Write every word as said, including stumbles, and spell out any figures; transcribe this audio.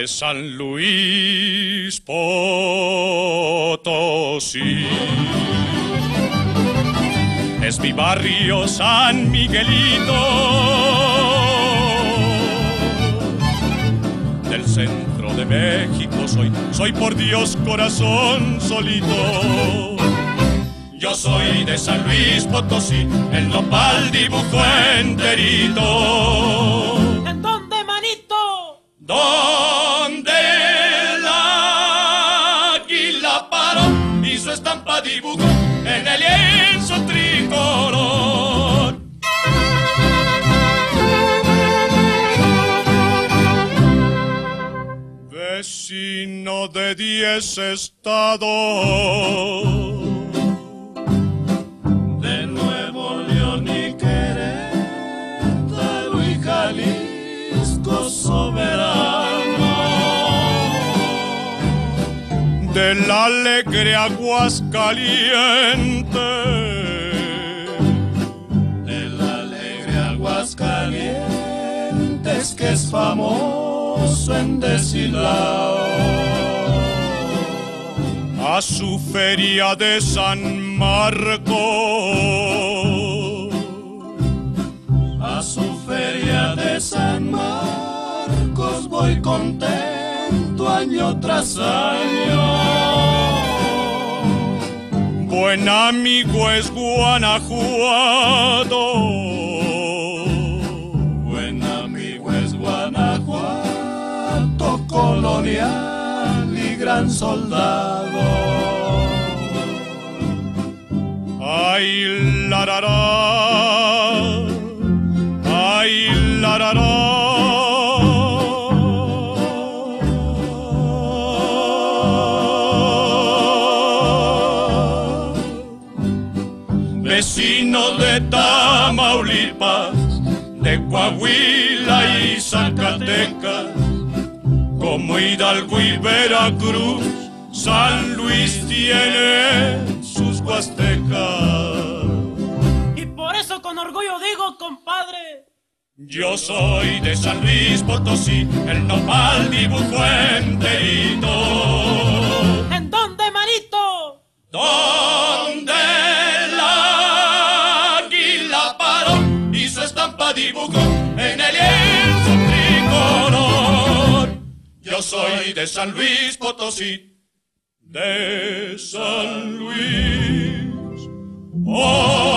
de San Luis Potosí. Es mi barrio San Miguelito, del centro de México soy, soy por Dios corazón solito. Yo soy de San Luis Potosí, el nopal dibujo enterito. ¿En dónde, manito? Donde el águila paró y su estampa dibujó en el lienzo tricolor. Vecino de diez estados, de Nuevo León y Querétaro y Jalisco soberano, del alegre Aguascalientes, del alegre Aguascalientes que es famoso en Deshilao, a su feria de San Marcos, a su feria de San Marcos voy contento año tras año. Buen amigo es Guanajuato, buen amigo es Guanajuato, colonial y gran soldado. Ay, la, la, la, ay, la, la, la. Vecino de Tamaulipas, de Coahuila y Zacatecas, como Hidalgo y Veracruz, San Luis tiene sus huastecas. Y por eso con orgullo digo, compadre, yo soy de San Luis Potosí, el nopal dibujo enterito. ¿En dónde, manito? Donde el águila paró y su estampa dibujó en el lienzo tricolor. Yo soy de San Luis Potosí, de San Luis Potosí.